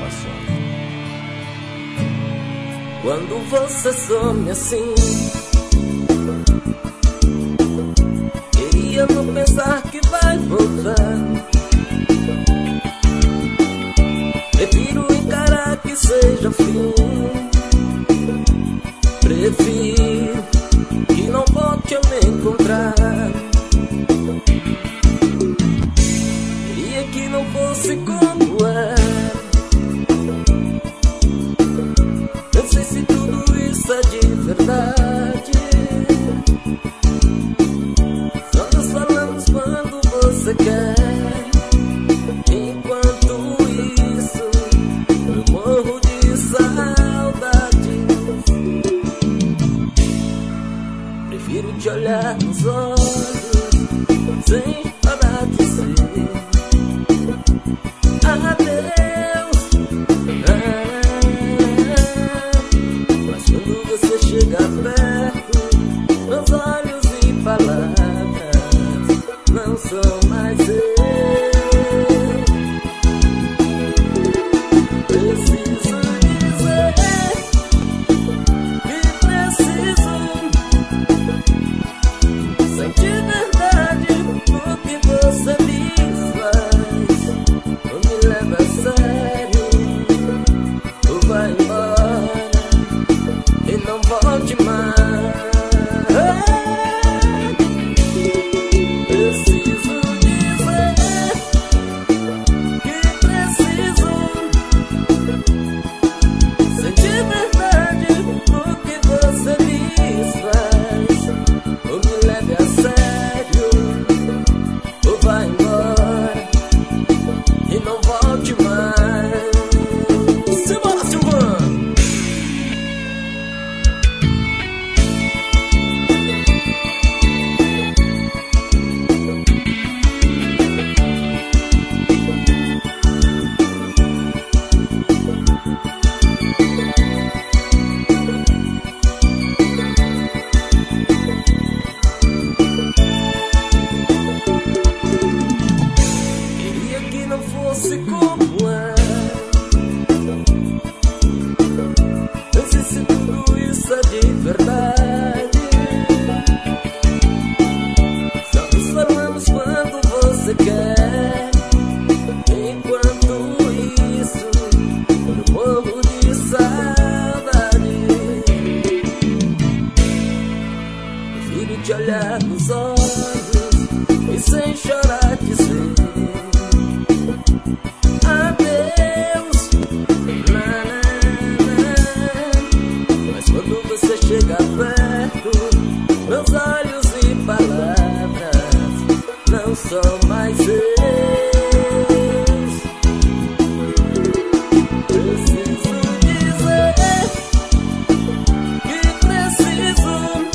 Gravações. Quando você some assim, queria não pensar que vai voltar. Prefiro encarar que seja fim. Prefiro que não volte a me encontrar. Queria que não fosse como é. Não sei se tudo isso é de verdade. Só nos falamos quando você quer. Enquanto isso, eu morro de saudade. Prefiro te olhar nos olhos sem parar de ser. Adeus. Mas quando você chega perto, meus olhos e palavras não são mais eu. Preciso dizer que preciso sentir verdade no que você me faz. Não me leva a sério, ou vai embora e não volte mais. Preciso dizer que preciso sentir verdade no que você me faz. Ou me leve a sério, ou vai embora e não volte mais. Simbora, Silvano! Queria que não fosse como é. Não sei se tudo isso é de verdade. Só nos falamos quando você quer. Enquanto isso, eu morro de saudade. Prefiro te olhar nos olhos e sem chorar dizer adeus. Na, na, na. Mas quando você chega perto, meus olhos e palavras não são mais seus. Preciso dizer que preciso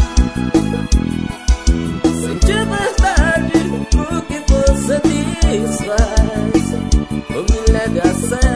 sentir verdade no que você diz faz. Ou me leve a sério,